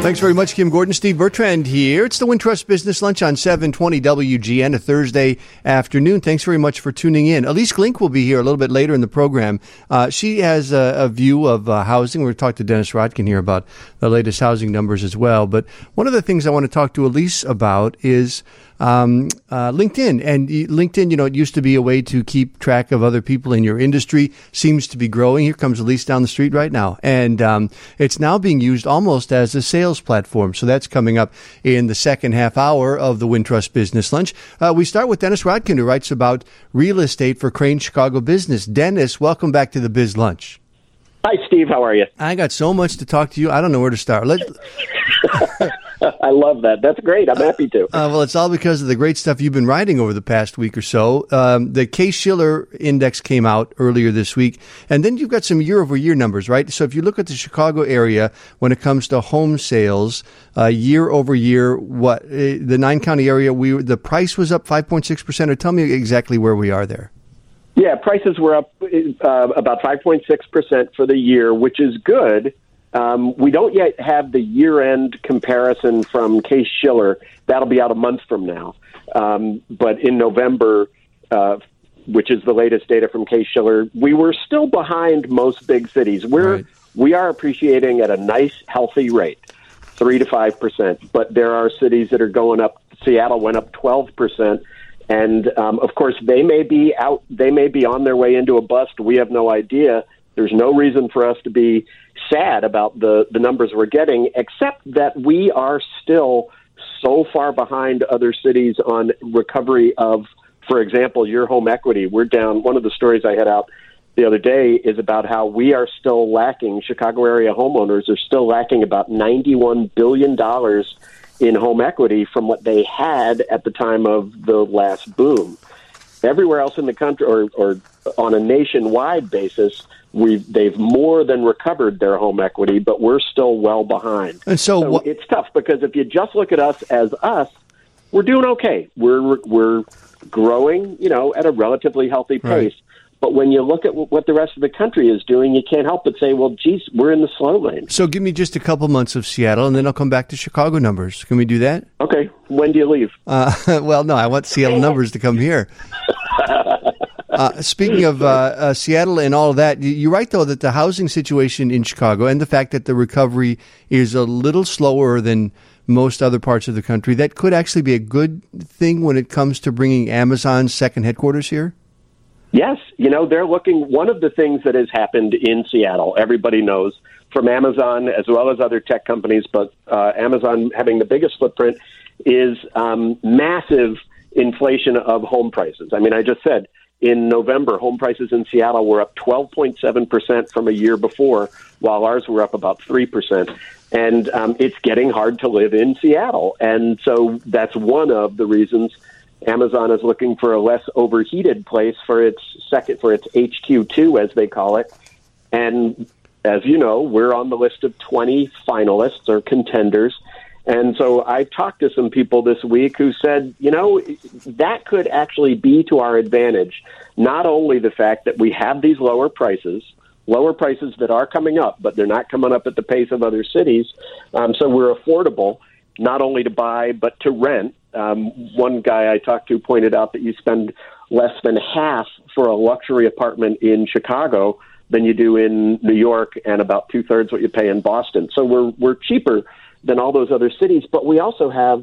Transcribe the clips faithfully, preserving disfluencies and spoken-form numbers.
Thanks very much, Kim Gordon. Steve Bertrand here. It's the Wintrust Business Lunch on seven twenty W G N, a Thursday afternoon. Thanks very much for tuning in. Elise Glink will be here a little bit later in the program. Uh, she has a, a view of uh, housing. We're going to talk to Dennis Rodkin here about the latest housing numbers as well. But one of the things I want to talk to Elise about is Um, uh, LinkedIn. And LinkedIn, you know, it used to be a way to keep track of other people in your industry, seems to be growing. Here comes Elise down the street right now. And um, it's now being used almost as a sales platform. So that's coming up in the second half hour of the Wintrust Business Lunch. Uh, we start with Dennis Rodkin, who writes about real estate for Crain Chicago Business. Dennis, welcome back to the Biz Lunch. Hi, Steve. How are you? I got so much to talk to you. I don't know where to start. Let I love that. That's great. I'm happy to. Uh, well, it's all because of the great stuff you've been writing over the past week or so. Um, the Case-Shiller Index came out earlier this week, and then you've got some year-over-year numbers, right? So if you look at the Chicago area when it comes to home sales, uh, year-over-year, what uh, the nine-county area, we the price was up five point six percent, or tell me exactly where we are there. Yeah, prices were up uh, about five point six percent for the year, which is good. Um, we don't yet have the year-end comparison from Case-Shiller. That'll be out a month from now. Um, but in November, uh, which is the latest data from Case-Shiller, we were still behind most big cities. We're right. We are appreciating at a nice, healthy rate, three to five percent. But there are cities that are going up. Seattle went up twelve percent. And, um, of course, they may be out. They may be on their way into a bust. We have no idea. There's no reason for us to be sad about the, the numbers we're getting, except that we are still so far behind other cities on recovery of, for example, your home equity. We're down. One of the stories I had out the other day is about how we are still lacking. Chicago area homeowners are still lacking about ninety-one billion dollars in home equity from what they had at the time of the last boom. Everywhere else in the country, or, or on a nationwide basis, we've they've more than recovered their home equity, but we're still well behind. And so, so wh- it's tough because if you just look at us as us, we're doing okay. We're we're growing, you know, at a relatively healthy pace. Right. But when you look at what the rest of the country is doing, you can't help but say, well, geez, we're in the slow lane. So give me just a couple months of Seattle, and then I'll come back to Chicago numbers. Can we do that? Okay. When do you leave? Uh, well, no, I want Seattle numbers to come here. Uh, speaking of uh, uh, Seattle and all of that, you're right, though, that the housing situation in Chicago and the fact that the recovery is a little slower than most other parts of the country, that could actually be a good thing when it comes to bringing Amazon's second headquarters here? Yes. You know, they're looking, one of the things that has happened in Seattle, everybody knows, from Amazon as well as other tech companies, but uh, Amazon having the biggest footprint, is um, massive inflation of home prices. I mean, I just said in November, home prices in Seattle were up twelve point seven percent from a year before, while ours were up about three percent. And um, it's getting hard to live in Seattle. And so that's one of the reasons Amazon is looking for a less overheated place for its second, for its H Q two, as they call it. And as you know, we're on the list of twenty finalists or contenders. And so I talked to some people this week who said, you know, that could actually be to our advantage. Not only the fact that we have these lower prices, lower prices that are coming up, but they're not coming up at the pace of other cities. Um, so we're affordable, not only to buy, but to rent. Um, one guy I talked to pointed out that you spend less than half for a luxury apartment in Chicago than you do in New York, and about two-thirds what you pay in Boston. So we're we're cheaper than all those other cities, but we also have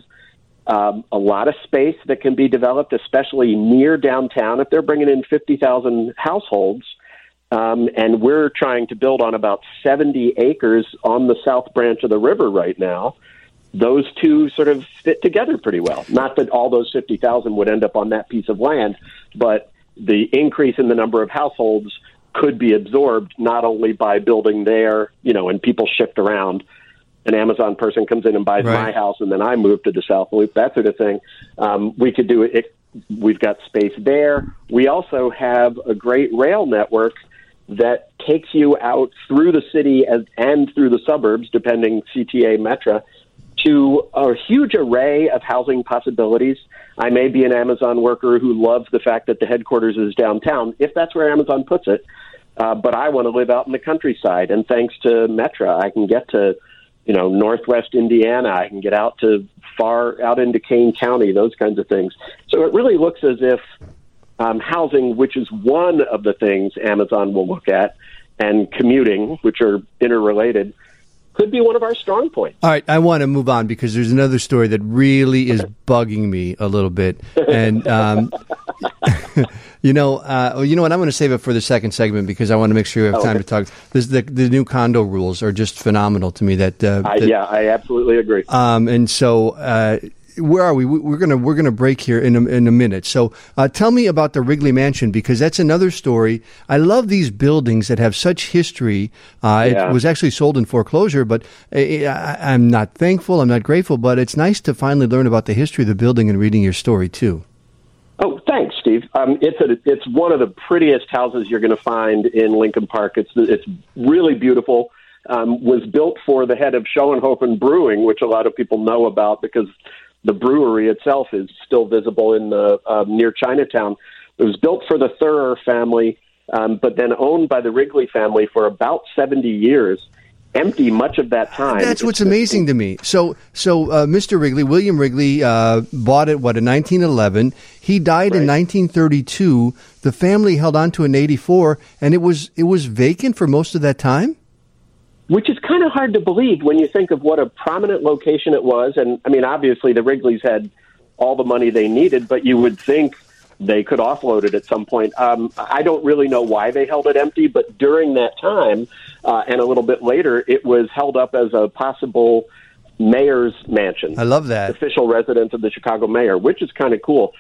um, a lot of space that can be developed, especially near downtown. If they're bringing in fifty thousand households, um, and we're trying to build on about seventy acres on the south branch of the river right now, those two sort of fit together pretty well. Not that all those fifty thousand would end up on that piece of land, but the increase in the number of households could be absorbed not only by building there, you know, and people shift around. An Amazon person comes in and buys right. my house, and then I move to the South Loop, that sort of thing. Um, we could do it. We've got space there. We also have a great rail network that takes you out through the city as, and through the suburbs, depending C T A Metra, to a huge array of housing possibilities. I may be an Amazon worker who loves the fact that the headquarters is downtown, if that's where Amazon puts it. Uh, but I want to live out in the countryside, and thanks to Metra, I can get to you know, Northwest Indiana. I can get out to far out into Kane County, those kinds of things. So it really looks as if um, housing, which is one of the things Amazon will look at, and commuting, which are interrelated, could be one of our strong points. All right, I want to move on because there's another story that really is bugging me a little bit. And, um, you know, uh, you know what? I'm going to save it for the second segment because I want to make sure we have time okay. to talk. This, the, the new condo rules are just phenomenal to me. That, uh, I, that Yeah, I absolutely agree. Um, and so... Uh, Where are we? We're gonna we're gonna break here in a, in a minute. So, uh, tell me about the Wrigley Mansion because that's another story. I love these buildings that have such history. Uh, yeah. It was actually sold in foreclosure, but I, I'm not thankful. I'm not grateful, but it's nice to finally learn about the history of the building and reading your story too. Oh, thanks, Steve. Um, it's a, it's one of the prettiest houses you're going to find in Lincoln Park. It's it's really beautiful. Um, was built for the head of Schoenhofen Brewing, which a lot of people know about because the brewery itself is still visible in the uh, near Chinatown. It was built for the Thurer family, um, but then owned by the Wrigley family for about seventy years. Empty much of that time. That's what's amazing to me. So, so uh, Mister Wrigley, William Wrigley, uh, bought it what in nineteen eleven. He died right. in nineteen thirty-two. The family held on to it in eighty-four, and it was it was vacant for most of that time. Which is kind of hard to believe when you think of what a prominent location it was. And, I mean, obviously the Wrigleys had all the money they needed, but you would think they could offload it at some point. Um, I don't really know why they held it empty, but during that time uh, and a little bit later, it was held up as a possible mayor's mansion. I love that. Official residence of the Chicago mayor, which is kind of cool.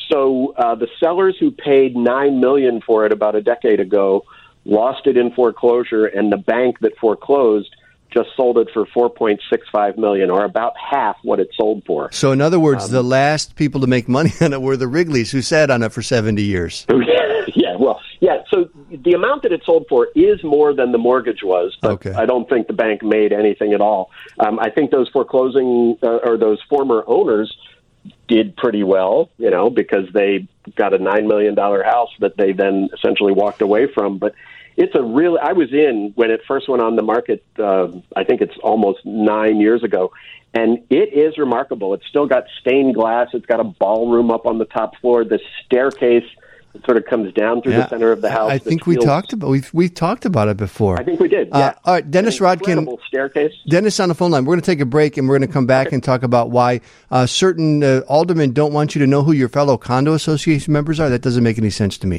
So uh, the sellers who paid nine million dollars for it about a decade ago lost it in foreclosure, and the bank that foreclosed just sold it for four point six five million dollars, or about half what it sold for. So, in other words, um, the last people to make money on it were the Wrigleys, who sat on it for seventy years. Yeah, well, yeah. So the amount that it sold for is more than the mortgage was, but okay. I don't think the bank made anything at all. Um, I think those foreclosing uh, or those former owners did pretty well, you know, because they got a nine million dollars house that they then essentially walked away from. But it's a real, I was in when it first went on the market, uh, I think it's almost nine years ago, and it is remarkable. It's still got stained glass. It's got a ballroom up on the top floor. The staircase sort of comes down through yeah, the center of the house. I think we feels, talked about we've we talked about it before. I think we did. Yeah. Uh, all right, Dennis Rodkin. Staircase. Dennis on the phone line. We're going to take a break and we're going to come back okay. and talk about why uh, certain uh, aldermen don't want you to know who your fellow condo association members are. That doesn't make any sense to me.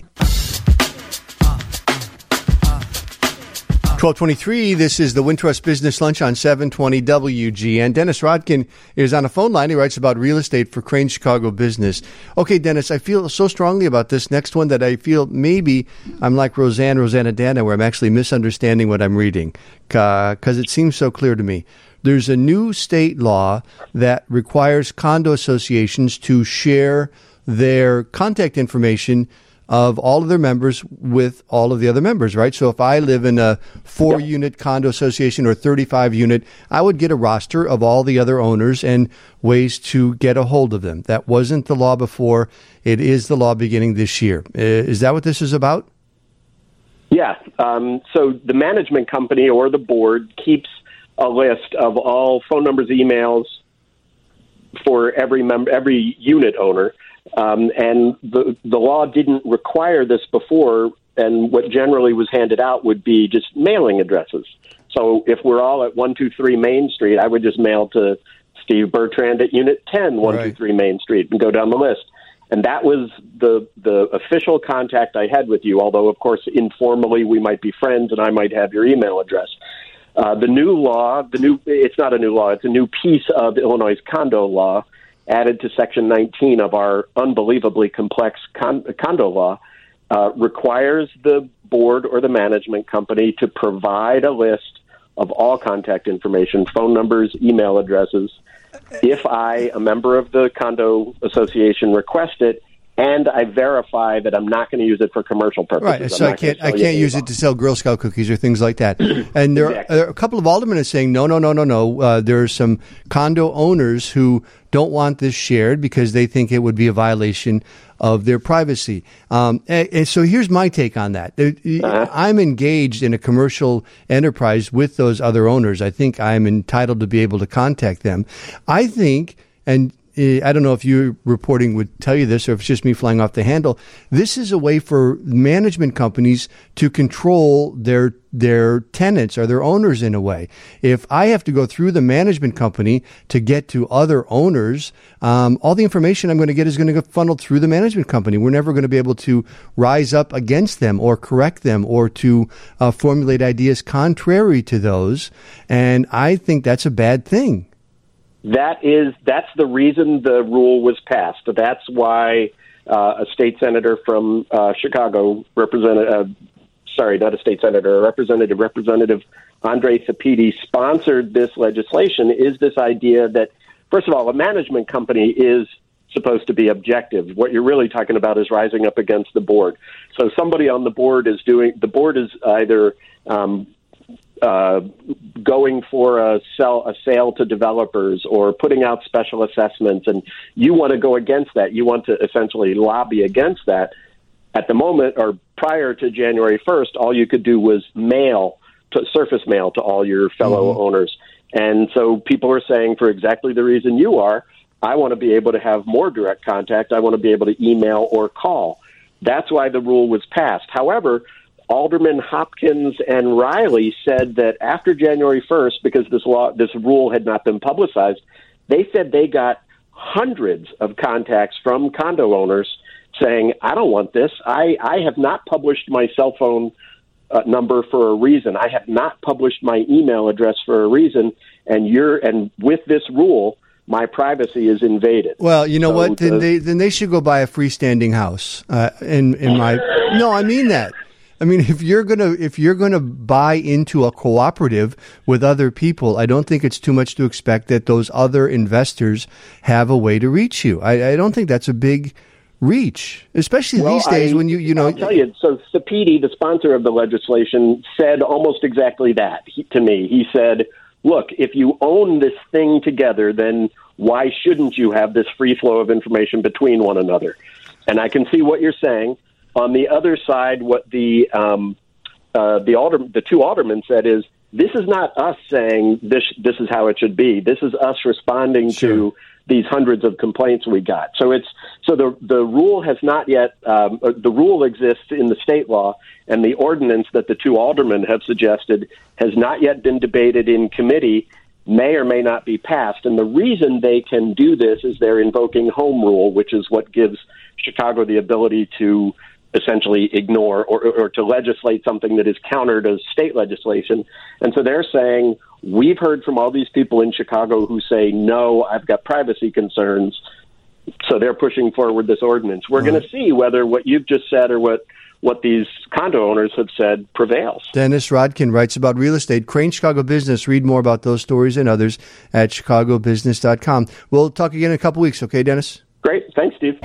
twelve twenty-three, this is the Wintrust Business Lunch on seven twenty W G N. Dennis Rodkin is on a phone line. He writes about real estate for Crane Chicago Business. Okay, Dennis, I feel so strongly about this next one that I feel maybe I'm like Roseanne, Rosanna Dana, where I'm actually misunderstanding what I'm reading because uh, it seems so clear to me. There's a new state law that requires condo associations to share their contact information of all of their members with all of the other members, right? So if I live in a four-unit condo association or thirty-five unit, I would get a roster of all the other owners and ways to get a hold of them. That wasn't the law before. It is the law beginning this year. Is that what this is about? Yeah. Um, so the management company or the board keeps a list of all phone numbers, emails for every member, every unit owner. Um, and the the law didn't require this before, and what generally was handed out would be just mailing addresses. So if we're all at one two three Main Street, I would just mail to Steve Bertrand at Unit ten, one two three Main Street, and go down the list. And that was the the official contact I had with you, although, of course, informally we might be friends and I might have your email address. Uh, the new law, the new it's not a new law, it's a new piece of Illinois' condo law, added to Section nineteen of our unbelievably complex con- condo law, uh, requires the board or the management company to provide a list of all contact information, phone numbers, email addresses. If I, a member of the condo association, request it, and I verify that I'm not going to use it for commercial purposes. Right, so I can't I can't use it to sell Girl Scout cookies or things like that. And there, exactly. are, there are a couple of aldermen are saying, no, no, no, no, no. Uh, there are some condo owners who don't want this shared because they think it would be a violation of their privacy. Um, and, and so here's my take on that. Uh-huh. I'm engaged in a commercial enterprise with those other owners. I think I'm entitled to be able to contact them. I think, and I don't know if your reporting would tell you this or if it's just me flying off the handle. This is a way for management companies to control their their tenants or their owners in a way. If I have to go through the management company to get to other owners, um, all the information I'm going to get is going to get funneled through the management company. We're never going to be able to rise up against them or correct them or to uh, formulate ideas contrary to those. And I think that's a bad thing. That is, that's the reason the rule was passed. That's why uh, a state senator from uh, Chicago, representative, uh, sorry, not a state senator, a representative, Representative Andre Sapiti, sponsored this legislation. Is this idea that, first of all, a management company is supposed to be objective. What you're really talking about is rising up against the board. So somebody on the board is doing, the board is either um, Uh, going for a sell a sale to developers or putting out special assessments, and you want to go against that. You want to essentially lobby against that. At the moment, or prior to January first, all you could do was mail, to surface mail to all your fellow mm-hmm. owners. And so people are saying, for exactly the reason you are, I want to be able to have more direct contact. I want to be able to email or call. That's why the rule was passed. However, Alderman Hopkins and Riley said that after January first, because this law, this rule had not been publicized, they said they got hundreds of contacts from condo owners saying, I don't want this. I, I have not published my cell phone uh, number for a reason. I have not published my email address for a reason. And you're, and with this rule, my privacy is invaded. Well, you know so what? Then the, they then they should go buy a freestanding house. Uh, in in my no, I mean that. I mean, if you're gonna if you're gonna buy into a cooperative with other people, I don't think it's too much to expect that those other investors have a way to reach you. I, I don't think that's a big reach, especially well, these days I, when you you know. I'll tell you. So Sapiti, the sponsor of the legislation, said almost exactly that he, to me. He said, "Look, if you own this thing together, then why shouldn't you have this free flow of information between one another?" And I can see what you're saying. On the other side, what the um, uh, the alder, the two aldermen said is, this is not us saying this this is how it should be. This is us responding sure. to these hundreds of complaints we got. So it's so the the rule has not yet um, the rule exists in the state law, and the ordinance that the two aldermen have suggested has not yet been debated in committee. May or may not be passed. And the reason they can do this is they're invoking home rule, which is what gives Chicago the ability to essentially ignore or, or to legislate something that is counter to state legislation. And so they're saying, we've heard from all these people in Chicago who say, no, I've got privacy concerns. So they're pushing forward this ordinance. We're right. going to see whether what you've just said or what what these condo owners have said prevails. Dennis Rodkin writes about real estate. Crane Chicago Business. Read more about those stories and others at chicago business dot com. We'll talk again in a couple weeks. Okay, Dennis? Great. Thanks, Steve.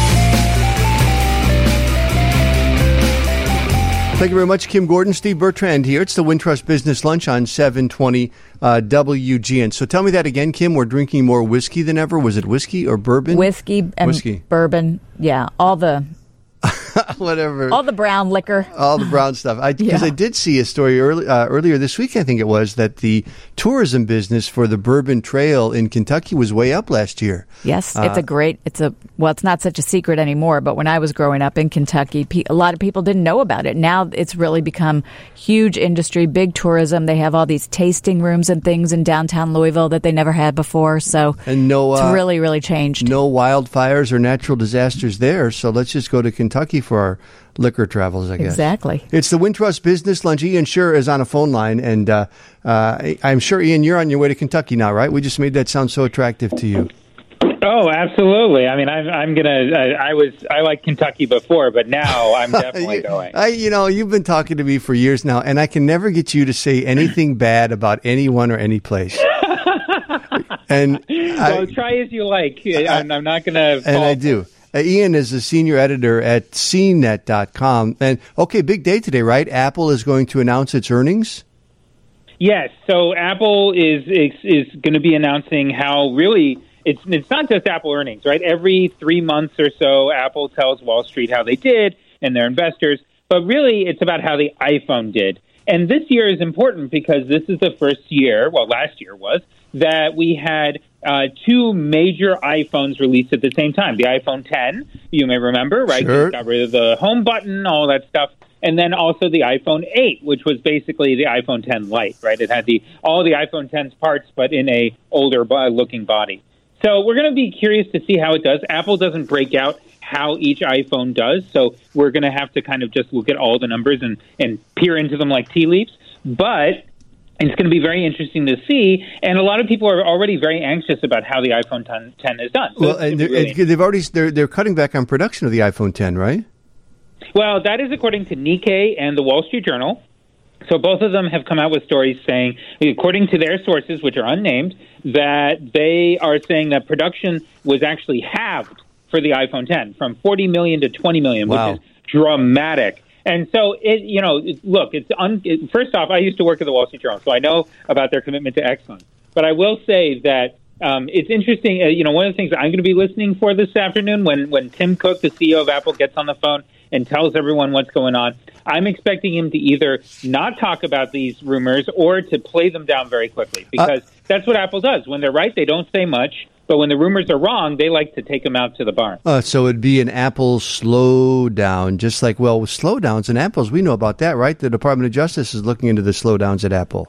Thank you very much, Kim Gordon. Steve Bertrand here. It's the Wintrust Business Lunch on seven twenty uh, W G N. So tell me that again, Kim. We're drinking more whiskey than ever. Was it whiskey or bourbon? Whiskey and whiskey. Bourbon. Yeah, all the... Whatever. All the brown liquor. All the brown stuff. Because I, yeah. I did see a story early, uh, earlier this week, I think it was, that the tourism business for the Bourbon Trail in Kentucky was way up last year. Yes, uh, it's a great, it's a, well, it's not such a secret anymore, but when I was growing up in Kentucky, pe- a lot of people didn't know about it. Now it's really become huge industry, big tourism. They have all these tasting rooms and things in downtown Louisville that they never had before. So and no, uh, it's really, really changed. No wildfires or natural disasters there. So let's just go to Kentucky for our liquor travels, I guess. Exactly. It's the Wintrust Business Lunch. Ian Scher is on a phone line, and uh, uh, I'm sure, Ian, you're on your way to Kentucky now, right? We just made that sound so attractive to you. Oh, absolutely. I mean, I'm, I'm gonna. I, I was. I liked Kentucky before, but now I'm definitely you, going. I, you know, you've been talking to me for years now, and I can never get you to say anything bad about anyone or any place. And well, I, try as you like. I'm, I'm not gonna. And I do. Uh, Ian is the senior editor at C net dot com. And, okay, big day today, right? Apple is going to announce its earnings? Yes. So Apple is is, is going to be announcing how really it's it's not just Apple earnings, right? Every three months or so, Apple tells Wall Street how they did and their investors. But really, it's about how the iPhone did. And this year is important because this is the first year, well, last year was, that we had uh, two major iPhones released at the same time. The iPhone ten, you may remember, right? Sure. It got rid of the home button, all that stuff. And then also the iPhone eight, which was basically the iPhone ten Lite, right? It had the all the iPhone ten's parts, but in a older looking body. So we're going to be curious to see how it does. Apple doesn't break out how each iPhone does, so we're going to have to kind of just look at all the numbers and, and peer into them like tea leaves. But it's going to be very interesting to see, and a lot of people are already very anxious about how the iPhone ten is done. So well, and really they've already they're they're cutting back on production of the iPhone ten, right? Well, that is according to Nikkei and the Wall Street Journal. So both of them have come out with stories saying, according to their sources, which are unnamed, that they are saying that production was actually halved for the iPhone ten from forty million to twenty million, wow. which is dramatic. And so, it, you know, it, look, it's un, it, first off, I used to work at the Wall Street Journal, so I know about their commitment to excellence. But I will say that um, it's interesting. Uh, you know, one of the things that I'm going to be listening for this afternoon when, when Tim Cook, the C E O of Apple, gets on the phone and tells everyone what's going on, I'm expecting him to either not talk about these rumors or to play them down very quickly, because uh, that's what Apple does. When they're right, they don't say much. But when the rumors are wrong, they like to take them out to the barn. Uh, so it'd be an Apple slowdown, just like, well, with slowdowns and Apple's, we know about that, right? The Department of Justice is looking into the slowdowns at Apple.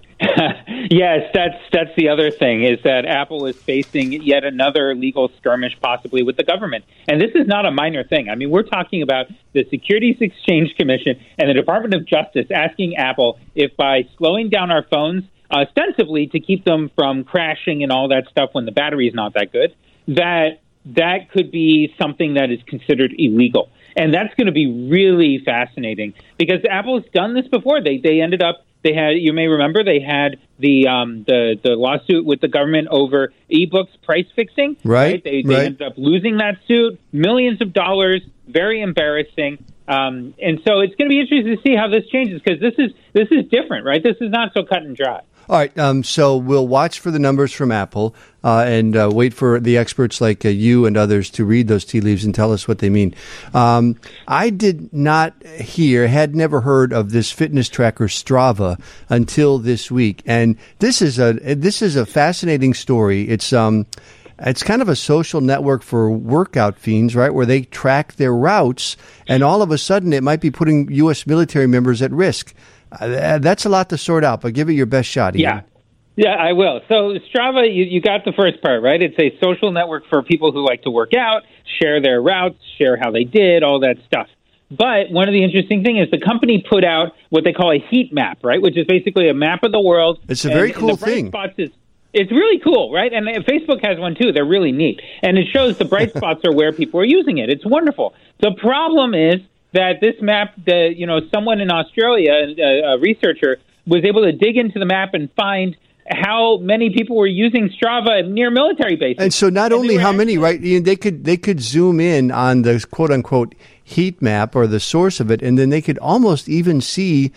Yes, that's that's the other thing, is that Apple is facing yet another legal skirmish possibly with the government. And this is not a minor thing. I mean, we're talking about the Securities Exchange Commission and the Department of Justice asking Apple if by slowing down our phones, ostensibly to keep them from crashing and all that stuff when the battery is not that good, that that could be something that is considered illegal. And that's going to be really fascinating because Apple's done this before. They they ended up, they had, you may remember, they had the um, the, the lawsuit with the government over ebooks price fixing. Right. right? They, they right. ended up losing that suit, millions of dollars, very embarrassing. Um, and so it's going to be interesting to see how this changes because this is this is different, right? This is not so cut and dry. All right, um, so we'll watch for the numbers from Apple uh, and uh, wait for the experts like uh, you and others to read those tea leaves and tell us what they mean. Um, I did not hear, had never heard of this fitness tracker Strava until this week, and this is a this is a fascinating story. It's um. It's kind of a social network for workout fiends, right, where they track their routes, and all of a sudden it might be putting U S military members at risk. Uh, that's a lot to sort out, but give it your best shot, Ian. Yeah. Yeah, I will. So Strava, you, you got the first part, right? It's a social network for people who like to work out, share their routes, share how they did, all that stuff. But one of the interesting things is the company put out what they call a heat map, right, which is basically a map of the world. It's a very and, cool and the bright thing. Spots is, it's really cool, right? And Facebook has one, too. They're really neat. And it shows the bright spots are where people are using it. It's wonderful. The problem is that this map, the, you know, someone in Australia, a, a researcher, was able to dig into the map and find how many people were using Strava near military bases. And so not and only how actually, many, right, Ian, they could they could zoom in on the quote-unquote heat map or the source of it, and then they could almost even see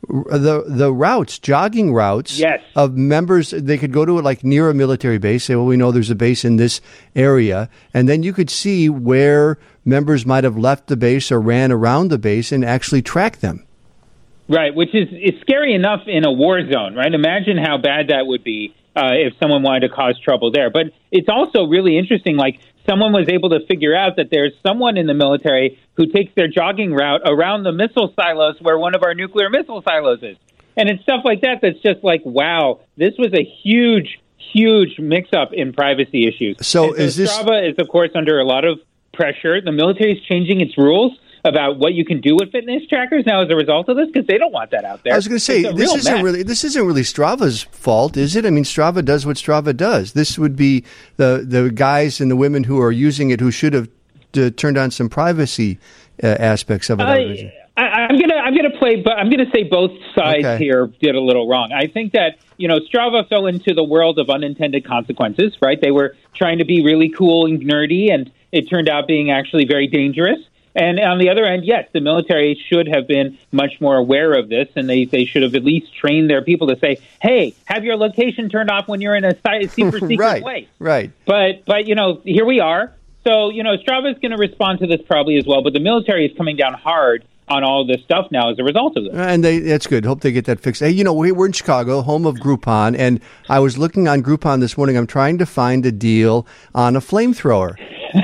the the routes, jogging routes yes. of members. They could go to it like near a military base, say, well, we know there's a base in this area, and then you could see where members might have left the base or ran around the base and actually track them. Right, which is it's scary enough in a war zone, right? Imagine how bad that would be uh, if someone wanted to cause trouble there. But it's also really interesting, like someone was able to figure out that there's someone in the military who takes their jogging route around the missile silos where one of our nuclear missile silos is. And it's stuff like that that's just like, wow, this was a huge, huge mix-up in privacy issues. So, and so is this... Strava is, of course, under a lot of pressure. The military is changing its rules about what you can do with fitness trackers now as a result of this, because they don't want that out there. I was going to say, this isn't mess. really this isn't really Strava's fault, is it? I mean, Strava does what Strava does. This would be the the guys and the women who are using it who should have uh, turned on some privacy uh, aspects of it. I, I, I'm gonna I'm gonna play, but I'm gonna say both sides okay. here did a little wrong. I think that you know Strava fell into the world of unintended consequences. Right? They were trying to be really cool and nerdy and. it turned out being actually very dangerous. And on the other end, yes, the military should have been much more aware of this, and they, they should have at least trained their people to say, hey, have your location turned off when you're in a super secret right, place. Right, But, but you know, here we are. So, you know, Strava is going to respond to this probably as well, but the military is coming down hard on all this stuff now as a result of this. And they, that's good. Hope they get that fixed. Hey, you know, we're in Chicago, home of Groupon, and I was looking on Groupon this morning. I'm trying to find a deal on a flamethrower.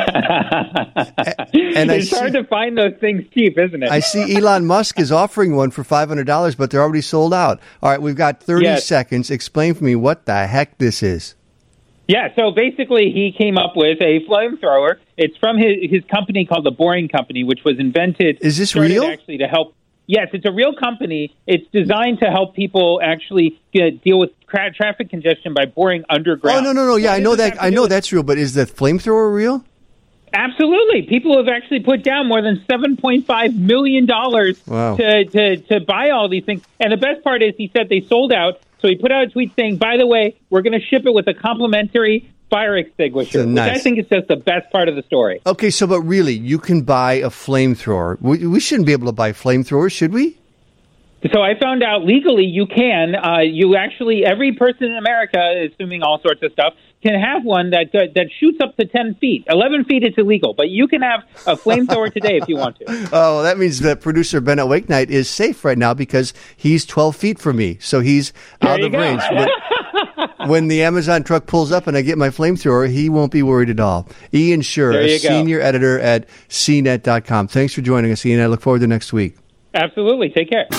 and it's I hard see, to find those things cheap, isn't it? I see Elon Musk is offering one for five hundred dollars, but they're already sold out. All right, we've got thirty yes. seconds. Explain for me what the heck this is. Yeah, so basically he came up with a flamethrower. It's from his, his company called The Boring Company, which was invented. Is this real? Actually, to help. Yes, it's a real company. It's designed to help people actually get, deal with tra- traffic congestion by boring underground. Oh no, no, no! Yeah, I know that. I know that's real. But is the flamethrower real? Absolutely. People have actually put down more than seven point five million dollars wow. to, to, to buy all these things. And the best part is he said they sold out. So he put out a tweet saying, by the way, we're going to ship it with a complimentary fire extinguisher, so nice. Which I think is just the best part of the story. Okay, so but really, you can buy a flamethrower. We, we shouldn't be able to buy flamethrowers, should we? So I found out legally you can. Uh, you actually, every person in America, assuming all sorts of stuff, can have one that uh, that shoots up to ten feet. eleven feet it's illegal, but you can have a flamethrower today if you want to. Oh, that means that producer Ben at Wake Night is safe right now because he's twelve feet from me, so he's there out of go. range. When, when the Amazon truck pulls up and I get my flamethrower, he won't be worried at all. Ian Sherr, a senior go. editor at C net dot com. Thanks for joining us, Ian. I look forward to next week. Absolutely. Take care.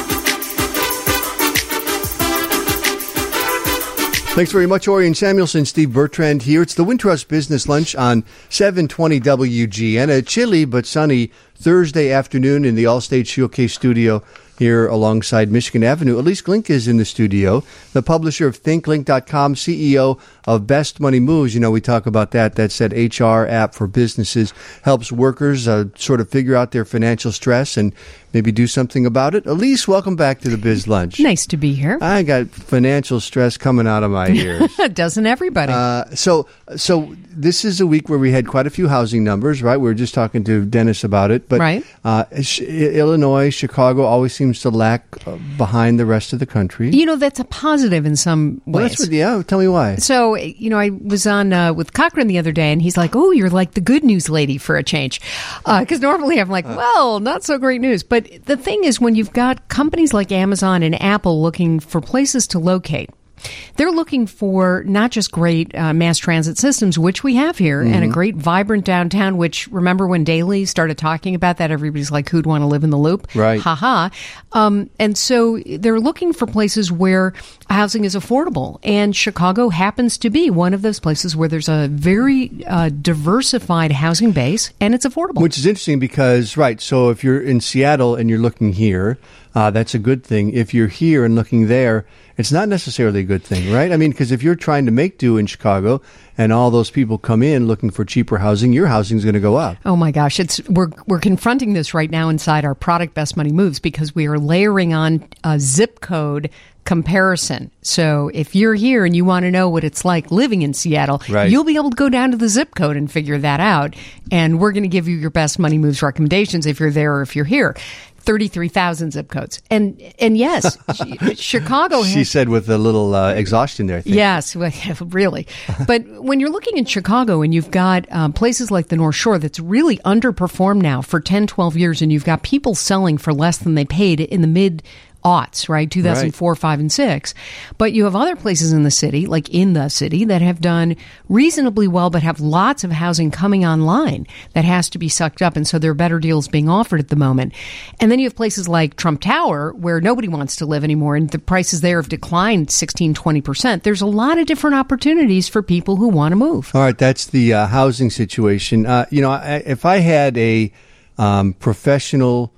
Thanks very much, Orion Samuelson, Steve Bertrand here. It's the Wintrust Business Lunch on seven twenty W G N, a chilly but sunny Thursday afternoon in the Allstate Showcase studio here alongside Michigan Avenue. Elise Glink is in the studio, the publisher of think link dot com, C E O of Best Money Moves. You know, we talk about that. That's that H R app for businesses, helps workers uh, sort of figure out their financial stress and maybe do something about it. Elise, welcome back to the Biz Lunch. Nice to be here. I got financial stress coming out of my ears. Doesn't everybody? Uh, so, so this is a week where we had quite a few housing numbers, right? We were just talking to Dennis about it. But right. uh, Illinois, Chicago always seems to lack uh, behind the rest of the country. You know, that's a positive in some ways. Well, that's what, yeah, tell me why. So, you know, I was on uh, with Cochran the other day, and he's like, oh, you're like the good news lady for a change. Because uh, normally I'm like, well, not so great news. But the thing is, when you've got companies like Amazon and Apple looking for places to locate, they're looking for not just great uh, mass transit systems, which we have here, mm-hmm. and a great vibrant downtown, which, remember when Daley started talking about that, everybody's like, who'd want to live in the Loop? Right. Ha ha. Um, and so they're looking for places where housing is affordable. And Chicago happens to be one of those places where there's a very uh, diversified housing base, and it's affordable. Which is interesting because, right, so if you're in Seattle and you're looking here, uh, that's a good thing. If you're here and looking there, it's not necessarily a good thing, right? I mean, because if you're trying to make do in Chicago and all those people come in looking for cheaper housing, your housing's going to go up. Oh my gosh, it's we're we're confronting this right now inside our product Best Money Moves because we are layering on a zip code comparison. So if you're here and you want to know what it's like living in Seattle, right. you'll be able to go down to the zip code and figure that out. And we're going to give you your Best Money Moves recommendations if you're there or if you're here. thirty-three thousand zip codes. And and yes, Chicago has... She said with a little uh, exhaustion there, I think. Yes, really. But when you're looking in Chicago and you've got um, places like the North Shore that's really underperformed now for ten, twelve years, and you've got people selling for less than they paid in the mid aughts, right? two thousand four, right. five, and six. But you have other places in the city, like in the city, that have done reasonably well, but have lots of housing coming online that has to be sucked up. And so there are better deals being offered at the moment. And then you have places like Trump Tower, where nobody wants to live anymore, and the prices there have declined sixteen, twenty percent. There's a lot of different opportunities for people who want to move. All right, that's the uh, housing situation. Uh, you know, I, if I had a um, professional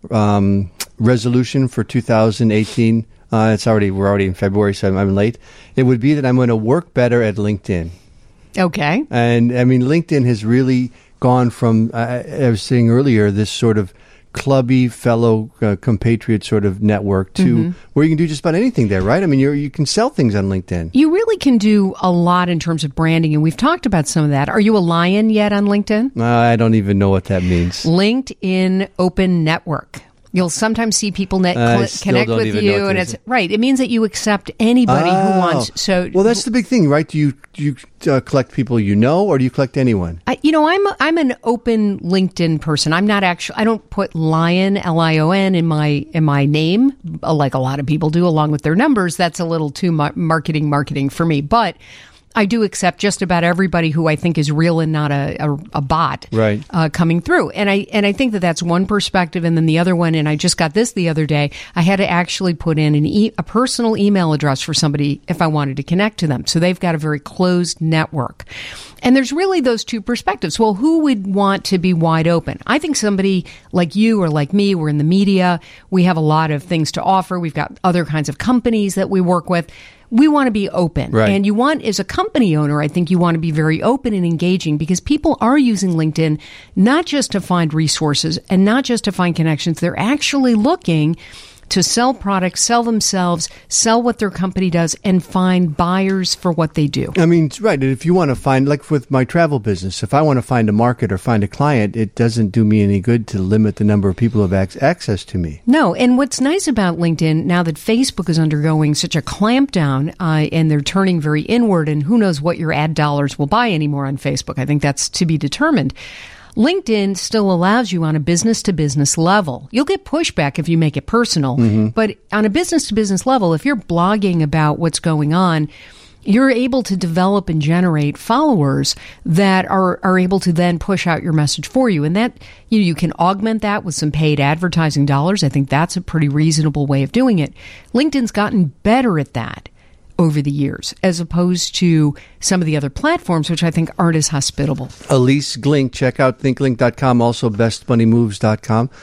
um resolution for two thousand eighteen, uh, it's already we're already in February, so I'm late. It would be that I'm going to work better at LinkedIn. Okay. And I mean, LinkedIn has really gone from, uh, I was saying earlier, this sort of clubby fellow uh, compatriot sort of network to mm-hmm. where you can do just about anything there, right? I mean, you you can sell things on LinkedIn. You really can do a lot in terms of branding, and we've talked about some of that. Are you a lion yet on LinkedIn? Uh, I don't even know what that means. LinkedIn Open Network. You'll sometimes see people net cl- connect with you, and it's right. It means that you accept anybody oh. who wants. So, well, that's the big thing, right? Do you do you uh, collect people you know, or do you collect anyone? I, you know, I'm I'm an open LinkedIn person. I'm not actually. I don't put Lion L I O N in my in my name like a lot of people do, along with their numbers. That's a little too mar- marketing marketing for me, but I do accept just about everybody who I think is real and not a, a, a bot right. uh, coming through. And I and I think that that's one perspective. And then the other one, and I just got this the other day, I had to actually put in an e- a personal email address for somebody if I wanted to connect to them. So they've got a very closed network. And there's really those two perspectives. Well, who would want to be wide open? I think somebody like you or like me, we're in the media. We have a lot of things to offer. We've got other kinds of companies that we work with. We want to be open. Right. And you want, as a company owner, I think you want to be very open and engaging because people are using LinkedIn not just to find resources and not just to find connections. They're actually looking to sell products, sell themselves, sell what their company does, and find buyers for what they do. I mean, right. If you want to find, like with my travel business, if I want to find a market or find a client, it doesn't do me any good to limit the number of people who have ac- access to me. No. And what's nice about LinkedIn, now that Facebook is undergoing such a clampdown uh, and they're turning very inward, and who knows what your ad dollars will buy anymore on Facebook. I think that's to be determined. LinkedIn still allows you on a business-to-business level. You'll get pushback if you make it personal, mm-hmm. but on a business-to-business level, if you're blogging about what's going on, you're able to develop and generate followers that are, are able to then push out your message for you. And that you know, you can augment that with some paid advertising dollars. I think that's a pretty reasonable way of doing it. LinkedIn's gotten better at that over the years, as opposed to some of the other platforms, which I think aren't as hospitable. Elise Glink, check out think link dot com, also best money moves dot com.